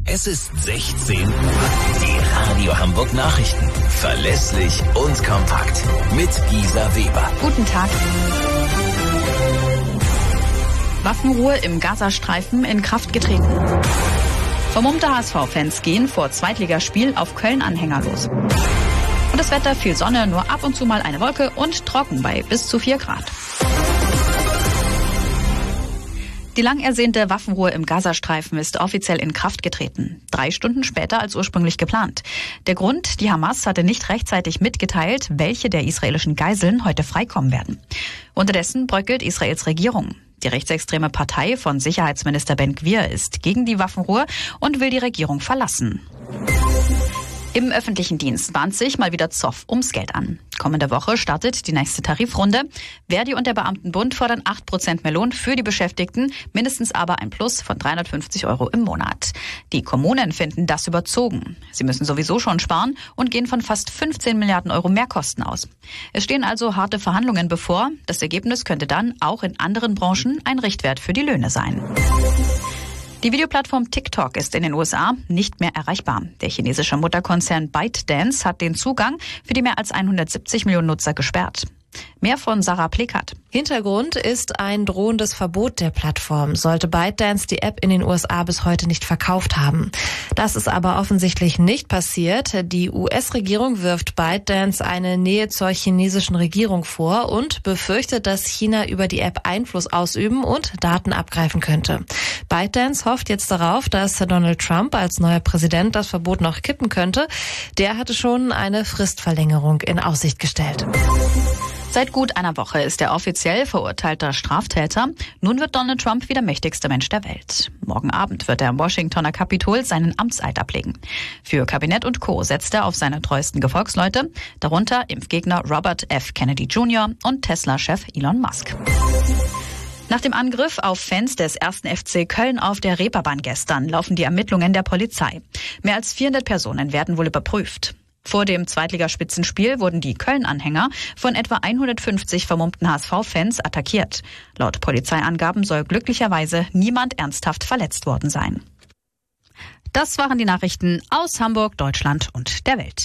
Es ist 16 Uhr. Die Radio Hamburg Nachrichten. Verlässlich und kompakt. Mit Gisa Weber. Guten Tag. Waffenruhe im Gazastreifen in Kraft getreten. Vermummte HSV-Fans gehen vor Zweitligaspiel auf Köln-Anhänger los. Und das Wetter, viel Sonne, nur ab und zu mal eine Wolke und trocken bei bis zu 4 Grad. Die lang ersehnte Waffenruhe im Gazastreifen ist offiziell in Kraft getreten. 3 Stunden später als ursprünglich geplant. Der Grund, die Hamas hatte nicht rechtzeitig mitgeteilt, welche der israelischen Geiseln heute freikommen werden. Unterdessen bröckelt Israels Regierung. Die rechtsextreme Partei von Sicherheitsminister Ben-Gvir ist gegen die Waffenruhe und will die Regierung verlassen. Im öffentlichen Dienst bahnt sich mal wieder Zoff ums Geld an. Kommende Woche startet die nächste Tarifrunde. Verdi und der Beamtenbund fordern 8% mehr Lohn für die Beschäftigten, mindestens aber ein Plus von 350 € im Monat. Die Kommunen finden das überzogen. Sie müssen sowieso schon sparen und gehen von fast 15 Milliarden € Mehrkosten aus. Es stehen also harte Verhandlungen bevor. Das Ergebnis könnte dann auch in anderen Branchen ein Richtwert für die Löhne sein. Die Videoplattform TikTok ist in den USA nicht mehr erreichbar. Der chinesische Mutterkonzern ByteDance hat den Zugang für die mehr als 170 Millionen Nutzer gesperrt. Mehr von Sarah Plekat. Hintergrund ist ein drohendes Verbot der Plattform, sollte ByteDance die App in den USA bis heute nicht verkauft haben. Das ist aber offensichtlich nicht passiert. Die US-Regierung wirft ByteDance eine Nähe zur chinesischen Regierung vor und befürchtet, dass China über die App Einfluss ausüben und Daten abgreifen könnte. ByteDance hofft jetzt darauf, dass Donald Trump als neuer Präsident das Verbot noch kippen könnte. Der hatte schon eine Fristverlängerung in Aussicht gestellt. Seit gut einer Woche ist er offiziell verurteilter Straftäter. Nun wird Donald Trump wieder mächtigster Mensch der Welt. Morgen Abend wird er im Washingtoner Kapitol seinen Amtseid ablegen. Für Kabinett und Co. setzt er auf seine treuesten Gefolgsleute, darunter Impfgegner Robert F. Kennedy Jr. und Tesla-Chef Elon Musk. Nach dem Angriff auf Fans des 1. FC Köln auf der Reeperbahn gestern laufen die Ermittlungen der Polizei. Mehr als 400 Personen werden wohl überprüft. Vor dem Zweitligaspitzenspiel wurden die Köln-Anhänger von etwa 150 vermummten HSV-Fans attackiert. Laut Polizeiangaben soll glücklicherweise niemand ernsthaft verletzt worden sein. Das waren die Nachrichten aus Hamburg, Deutschland und der Welt.